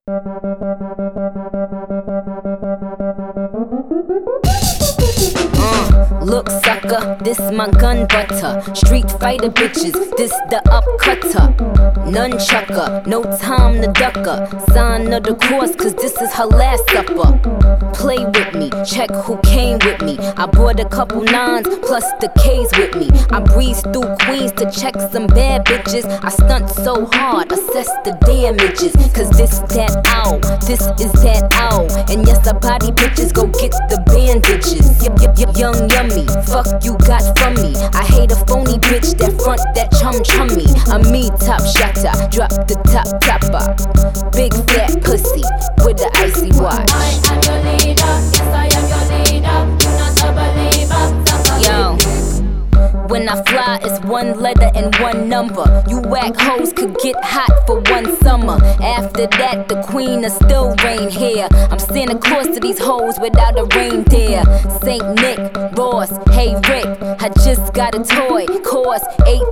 Look sucker, this my gun butter. Street fighter bitches, this the upcutter. Nunchucker, no time to ducker. Sign of the course, cause this is her last supper. Play with me, check who came with me. I brought a couple nines, plus the K's with me. I breeze through Queens to check some bad bitches. I stunt so hard, assess the damages. Cause this that ow, this is that ow. And yes, I body bitches, go get the bandages. Young yummy, fuck you got from me. I hate a phony bitch that front that chummy. I'm me top shotter, drop the top topper. Big fat pussy with the icy watch. I am your leader, yes I am your leader. You not a believer, Yo, when I fly, it's one letter and one number. You whack hoes could get hot for one summer. After that, the queen will still reign here. I'm Santa Claus to these hoes without a reindeer. Saint Nick, Ross, hey Rick, I just got a toy, cost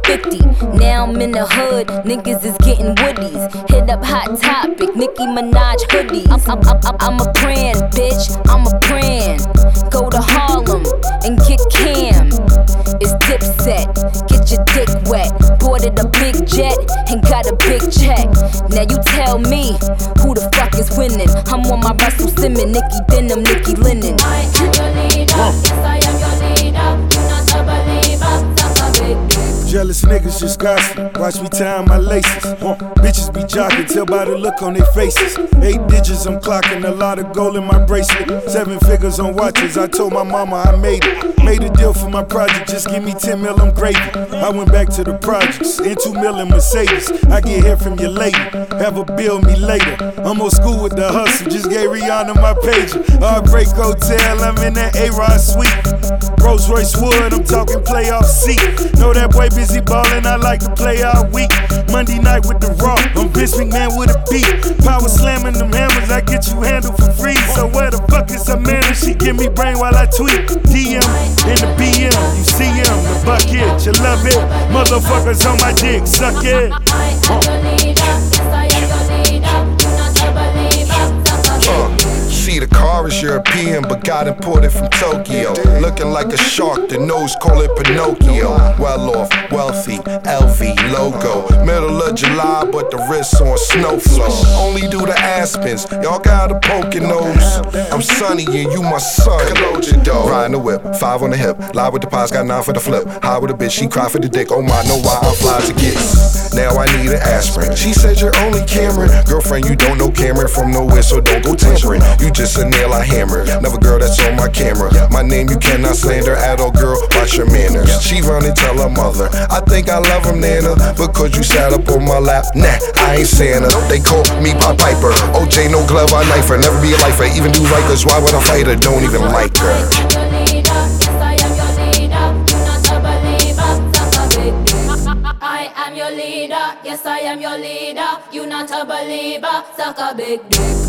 $8.50. Now I'm in the hood, niggas is getting woodies. Hit up Hot Topic, Nicki Minaj hoodies. I'm a brand, bitch, I'm a brand. Go to Harlem and get Cam. It's Dipset, get your dick wet. Boarded a big jet and got a big check. Now you tell me who the fuck is winning. I'm on my Russell Simmons, Nicki Denim, Nicki Linen. I am your leader, yes I am your leader. You not a believer, suck a big dick. Jealous niggas just gossip, watch me tie my laces. Bitches be jocking, tell by the look on their faces. 8 digits I'm clocking, a lot of gold in my bracelet. 7 figures on watches, I told my mama I made it. Made a deal for my project, just give me 10 mil, I'm gravy. I went back to the projects, in 2 mil in Mercedes. I get here from your lady, have her bill me later. I'm old school with the hustle, just gave Rihanna my pager. Heartbreak Hotel, I'm in that A-Rod suite. Rolls Royce Wood, I'm talking playoff seat. Know that boy busy ballin', I like to play all week. Monday night with the Raw, I'm Vince McMahon with a beat. Power slamming them hammers, I get you handled for free. So where the fuck is her man? She give me brain while I tweet. DM in the BM, you see him, the bucket, you love it. Motherfuckers on my dick, suck it. I am your leader, yes I am your leader. You not a believer, suck a big dick. See, the car is European, but got imported from Tokyo. Looking like a shark, the nose call it Pinocchio. Well off, wealthy, LV logo. Middle of July, but the wrist on snow flow. Only do the Aspens, y'all got a poking nose. I'm Sunny and you my son. Riding the whip, 5 on the hip. Lie with the pies, got 9 for the flip. High with a bitch, she cry for the dick. Oh my, know why I'm fly to get. Now I need an aspirin. She said you're only Cameron. Girlfriend, you don't know Cameron from nowhere, so don't go tampering. You just a nail I hammer. Never girl that's on my camera. My name you cannot slander at all, girl. Watch your manners. She run and tell her mother, I think I love him, Nana, because you sat up on my lap. Nah, I ain't Santa. They call me Pop Piper. OJ, no glove, I knife her. Never be a lifer, even do Rikers. Why would I fight her? Don't even like her. I am your leader, yes I am your leader. You not a believer, suck a big dick. I am your leader, yes I am your leader. You not a believer, suck a big dick.